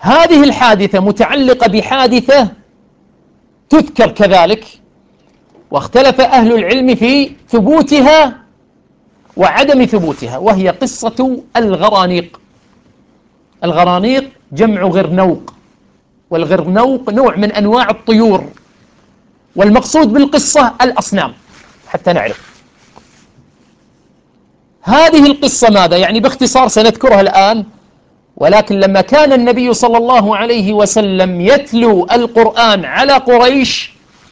هذه الحادثة متعلقة بحادثة تذكر كذلك، واختلف أهل العلم في ثبوتها وعدم ثبوتها، وهي قصة الغرانيق. الغرانيق جمع غرنوق، والغرنوق نوع من أنواع الطيور، والمقصود بالقصة الأصنام حتى نعرف. هذه القصة ماذا يعني؟ باختصار سنذكرها الآن، ولكن لما كان النبي صلى الله عليه وسلم يتلو القرآن على قريش،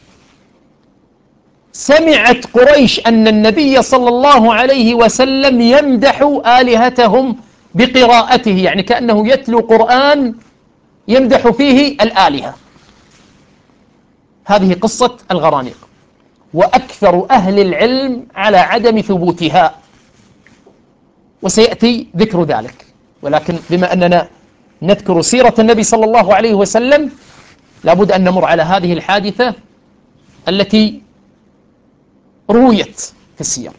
سمعت قريش أن النبي صلى الله عليه وسلم يمدح آلهتهم بقراءته، يعني كأنه يتلو قرآن يمدح فيه الآلهة. هذه قصة الغرانيق، وأكثر أهل العلم على عدم ثبوتها، وسيأتي ذكر ذلك. ولكن بما أننا نذكر سيرة النبي صلى الله عليه وسلم، لابد أن نمر على هذه الحادثة التي رويت في السير.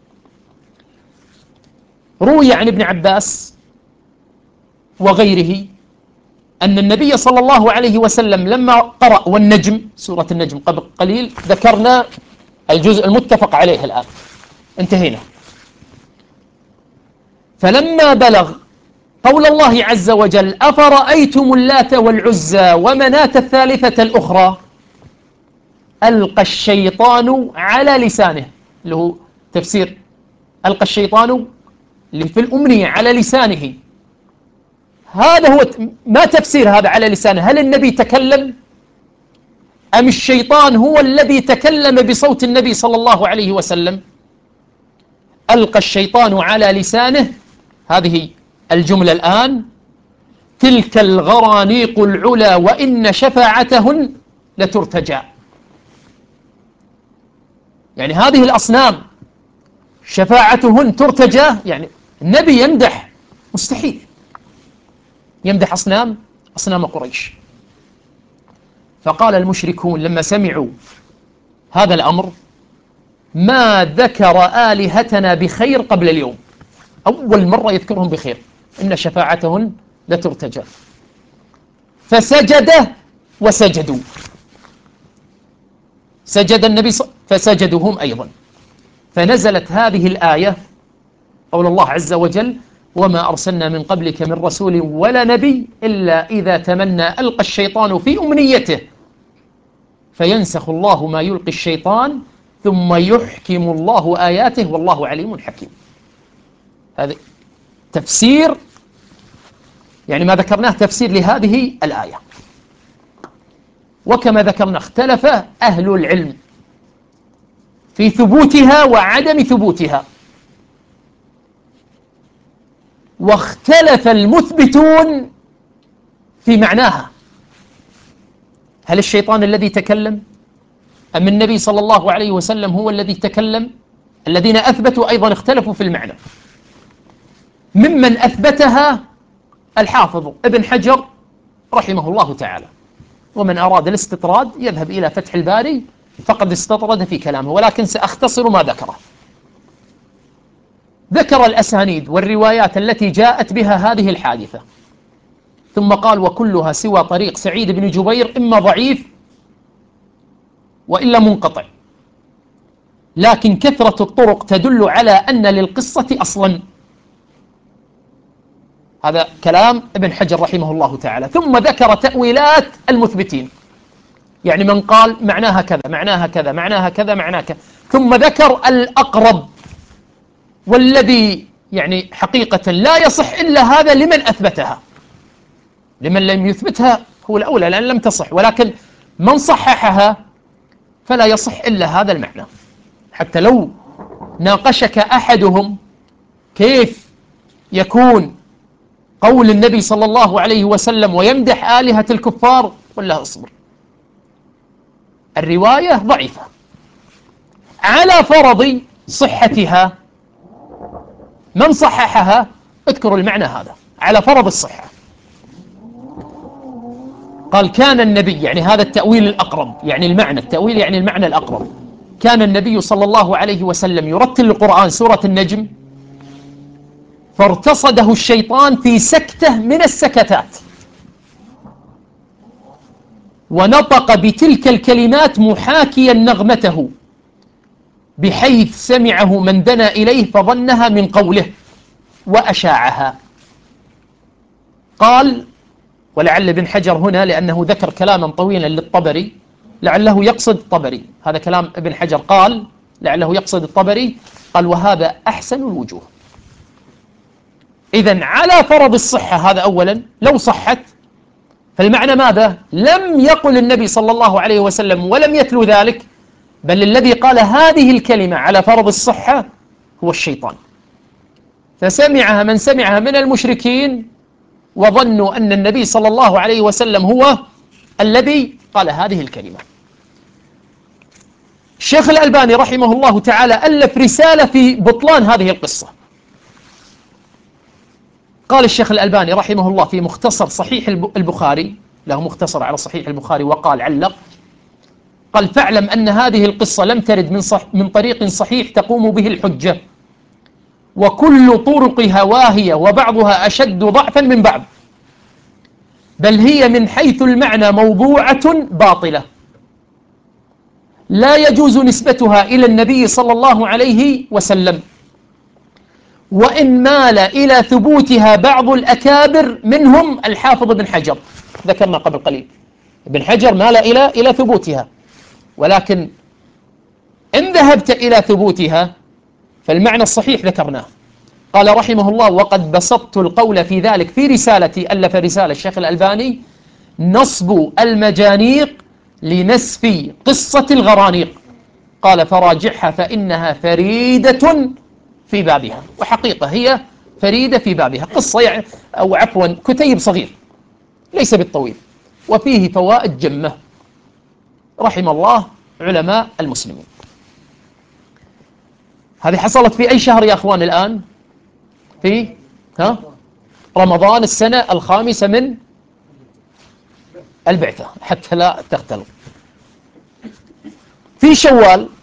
روي عن ابن عباس وغيره أن النبي صلى الله عليه وسلم لما قرأ والنجم، سورة النجم قبل قليل ذكرنا الجزء المتفق عليه، الآن انتهينا. فلما بلغ قول الله عز وجل أفرأيتم اللات والعزى ومناة الثالثة الأخرى، ألقى الشيطان على لسانه، اللي هو تفسير ألقى الشيطان اللي في الأمنية على لسانه. هذا هو ما تفسير هذا على لسانه؟ هل النبي تكلم أم الشيطان هو الذي تكلم بصوت النبي صلى الله عليه وسلم؟ ألقى الشيطان على لسانه، هذه الجملة الآن: تلك الغرانيق العلا وإن شفاعتهن لترتجى. يعني هذه الأصنام شفاعتهن ترتجى، يعني النبي يمدح، مستحيل يمدح أصنام قريش. فقال المشركون لما سمعوا هذا الأمر: ما ذكر آلهتنا بخير قبل اليوم، أول مرة يذكرهم بخير، إن شفاعتهن لترتجى. فسجد وسجدوا، سجد النبي فسجدوا هم أيضا. فنزلت هذه الآية، قول الله عز وجل: وما أرسلنا من قبلك من رسول ولا نبي إلا إذا تمنى ألقى الشيطان في أمنيته فينسخ الله ما يلقي الشيطان ثم يحكم الله آياته والله عليم حكيم. هذا تفسير، يعني ما ذكرناه تفسير لهذه الآية. وكما ذكرنا اختلف أهل العلم في ثبوتها وعدم ثبوتها، واختلف المثبتون في معناها. هل الشيطان الذي تكلم أم النبي صلى الله عليه وسلم هو الذي تكلم؟ الذين أثبتوا أيضا اختلفوا في المعنى. ممن أثبتها الحافظ ابن حجر رحمه الله تعالى، ومن أراد الاستطراد يذهب إلى فتح الباري فقد استطرد في كلامه، ولكن سأختصر ما ذكره. ذكر الأسانيد والروايات التي جاءت بها هذه الحادثة، ثم قال: وكلها سوى طريق سعيد بن جبير إما ضعيف وإلا منقطع، لكن كثرة الطرق تدل على أن للقصة أصلا. هذا كلام ابن حجر رحمه الله تعالى. ثم ذكر تأويلات المثبتين، يعني من قال معناها كذا معناها كذا معناها كذا معناها كذا، ثم ذكر الأقرب والذي يعني حقيقة لا يصح إلا هذا لمن أثبتها. لمن لم يثبتها هو الأولى لأن لم تصح، ولكن من صححها فلا يصح إلا هذا المعنى. حتى لو ناقشك أحدهم كيف يكون قول النبي صلى الله عليه وسلم ويمدح آلهة الكفار، قل له اصبر، الرواية ضعيفة على فرض صحتها. من صححها اذكروا المعنى هذا على فرض الصحة. قال: كان النبي، يعني هذا التأويل الأقرب، يعني المعنى التأويل يعني المعنى الأقرب، كان النبي صلى الله عليه وسلم يرتل القرآن سورة النجم فارتصده الشيطان في سكتة من السكتات، ونطق بتلك الكلمات محاكيا نغمته، بحيث سمعه من دنا إليه فظنها من قوله وأشاعها. قال، ولعل ابن حجر هنا لأنه ذكر كلاما طويلا للطبري لعله يقصد الطبري، هذا كلام ابن حجر، قال لعله يقصد الطبري، قال وهذا أحسن الوجوه. إذن على فرض الصحة هذا أولا، لو صحت فالمعنى ماذا؟ لم يقل النبي صلى الله عليه وسلم ولم يتلو ذلك، بل الذي قال هذه الكلمة على فرض الصحة هو الشيطان، فسمعها من سمعها من المشركين وظنوا أن النبي صلى الله عليه وسلم هو الذي قال هذه الكلمة. الشيخ الألباني رحمه الله تعالى ألف رسالة في بطلان هذه القصة. قال الشيخ الألباني رحمه الله في مختصر صحيح البخاري، له مختصر على صحيح البخاري وقال علق، قال فاعلم أن هذه القصة لم ترد من طريق صحيح تقوم به الحجة، وكل طرقها واهية وبعضها أشد ضعفا من بعض، بل هي من حيث المعنى موضوعة باطلة لا يجوز نسبتها إلى النبي صلى الله عليه وسلم، وإن مال إلى ثبوتها بعض الأكابر منهم الحافظ بن حجر، ذكرنا قبل قليل ابن حجر مال إلى ثبوتها، ولكن إن ذهبت إلى ثبوتها فالمعنى الصحيح ذكرناه. قال رحمه الله وقد بسطت القول في ذلك في رسالتي، ألف رسالة الشيخ الألباني نصب المجانيق لنسف قصة الغرانيق، قال فراجعها فإنها فريدة في بابها، وحقيقة هي فريدة في بابها، قصة يعني أو عفوا كتيب صغير ليس بالطويل وفيه فوائد جمة، رحم الله علماء المسلمين. هذه حصلت في أي شهر يا أخوان الآن؟ في رمضان السنة الخامسة من البعثة حتى لا تختلط. في شوال